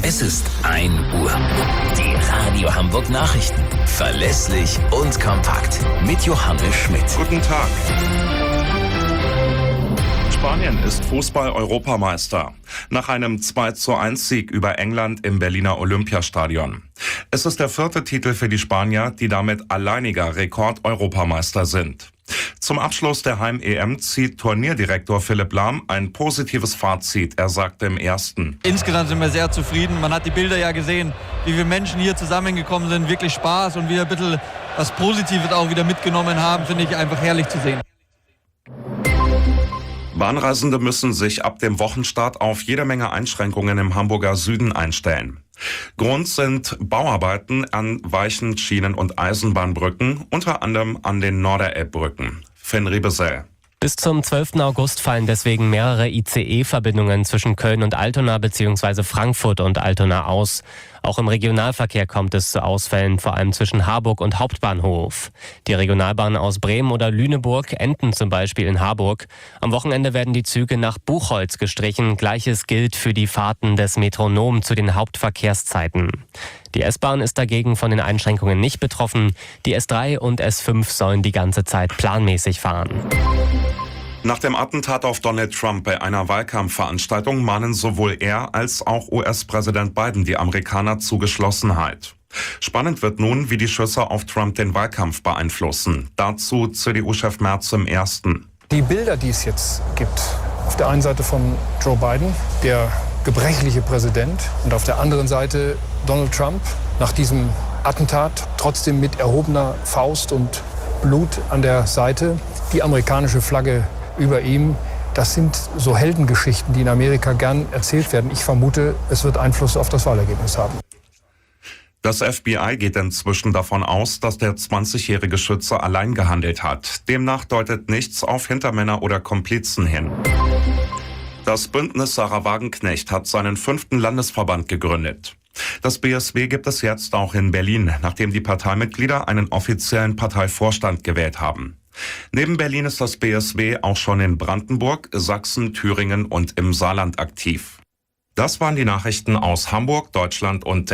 Es ist 1 Uhr. Die Radio Hamburg Nachrichten. Verlässlich und kompakt. Mit Johannes Schmidt. Guten Tag. Spanien ist Fußball-Europameister. Nach einem 2:1-Sieg über England im Berliner Olympiastadion. Es ist der 4. Titel für die Spanier, die damit alleiniger Rekord-Europameister sind. Zum Abschluss der Heim-EM zieht Turnierdirektor Philipp Lahm ein positives Fazit. Er sagte im ersten: Insgesamt sind wir sehr zufrieden. Man hat die Bilder ja gesehen, wie viele Menschen hier zusammengekommen sind. Wirklich Spaß und wieder ein bisschen was Positives auch wieder mitgenommen haben. Finde ich einfach herrlich zu sehen. Bahnreisende müssen sich ab dem Wochenstart auf jede Menge Einschränkungen im Hamburger Süden einstellen. Grund sind Bauarbeiten an weichen Schienen- und Eisenbahnbrücken, unter anderem an den Norderelbbrücken. Finn Riebesell. Bis zum 12. August fallen deswegen mehrere ICE-Verbindungen zwischen Köln und Altona bzw. Frankfurt und Altona aus. Auch im Regionalverkehr kommt es zu Ausfällen, vor allem zwischen Harburg und Hauptbahnhof. Die Regionalbahnen aus Bremen oder Lüneburg enden zum Beispiel in Harburg. Am Wochenende werden die Züge nach Buchholz gestrichen. Gleiches gilt für die Fahrten des Metronom zu den Hauptverkehrszeiten. Die S-Bahn ist dagegen von den Einschränkungen nicht betroffen. Die S3 und S5 sollen die ganze Zeit planmäßig fahren. Nach dem Attentat auf Donald Trump bei einer Wahlkampfveranstaltung mahnen sowohl er als auch US-Präsident Biden die Amerikaner zu Geschlossenheit. Spannend wird nun, wie die Schüsse auf Trump den Wahlkampf beeinflussen. Dazu CDU-Chef Merz im Ersten. Die Bilder, die es jetzt gibt, auf der einen Seite von Joe Biden, der gebrechliche Präsident, und auf der anderen Seite Donald Trump, nach diesem Attentat trotzdem mit erhobener Faust und Blut an der Seite, die amerikanische Flagge über ihm. Das sind so Heldengeschichten, die in Amerika gern erzählt werden. Ich vermute, es wird Einfluss auf das Wahlergebnis haben. Das FBI geht inzwischen davon aus, dass der 20-jährige Schütze allein gehandelt hat. Demnach deutet nichts auf Hintermänner oder Komplizen hin. Das Bündnis Sarah Wagenknecht hat seinen 5. Landesverband gegründet. Das BSW gibt es jetzt auch in Berlin, nachdem die Parteimitglieder einen offiziellen Parteivorstand gewählt haben. Neben Berlin ist das BSW auch schon in Brandenburg, Sachsen, Thüringen und im Saarland aktiv. Das waren die Nachrichten aus Hamburg, Deutschland und